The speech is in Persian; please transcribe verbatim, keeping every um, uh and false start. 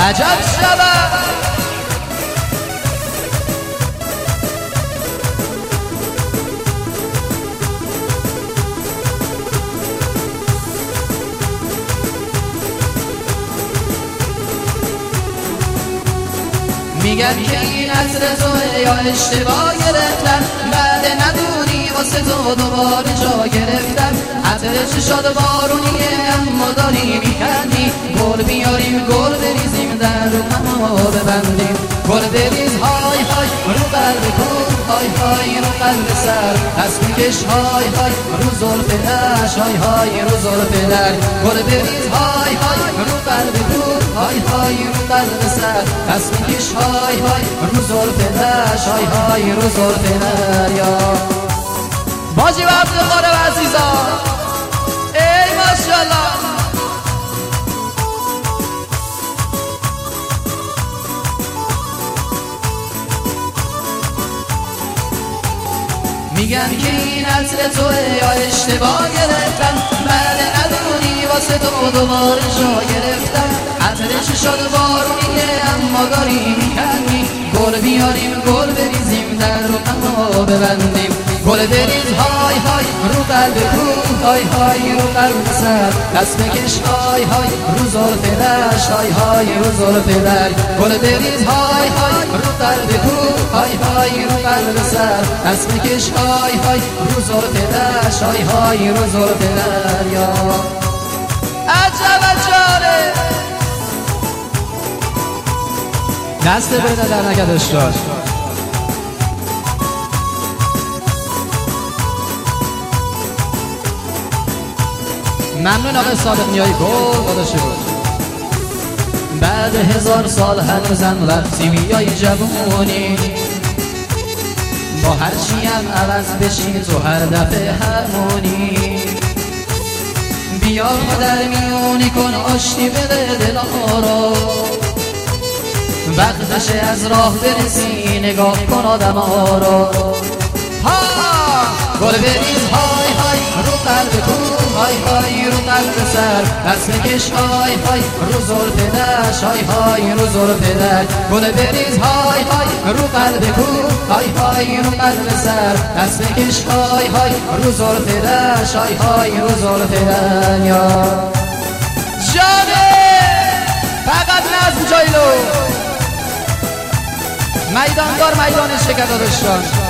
عجب شود میگن که این عطر توه یا اشتباه گرفتن بعد ندونی واسه تو دوباره جا گرفتن عطر چشاد بارونیه اما داری میخندی گل بیاریم گل بریزیم در رو اما ببندیم گل بریز های های رو قلب کن های های رو قلب سر دست میکش های های رو زلف نش های های رو زلف در گل بریز های های رو قلب کن های های رو قلب سر دست میکش های های رو زلف نش های های رو زلف در یا باجی و عبدالقادر عزیزان ای ماشاءالله میگن که این عطر توه یا اشتباه گرفتن بعد ندونی واسه تو دوباره جا گرفتن عطر چشاد بارونیه اما داری میخندی گل بیاریم گل بریزیم در رو اما ببندیم گل بریز های های رو قلب کو های های رو قلب سر دست بکش های های رو زلف نش های های رو زلف در گل بریز های های رو قلب کو های های رو قلب سر دست بکش های های رو زلف نش های های رو زلف در یا عجب جاره دست بده در نگه داشت ممنون آقای صادق نیایی گل داداشی بود بعد هزار سال هنوزم وقتی میای جوونی با هرچی هم عوض بشی تو هر دفعه همونی بیا در میونی کن آشتی بده دلها رو وقتشه از راه برسی نگاه کن آدم ها رو ها گل بریز های های رو قلب کن های های رو قلب سر دست بکش های های رو زلف نش های های رو زلف در گل بریز های های رو قلب کن های های رو قلب سر دست بکش های های رو زلف نش های های رو زلف در یا جانه فقط نظم جایلو میداندار میدان شکر داشتن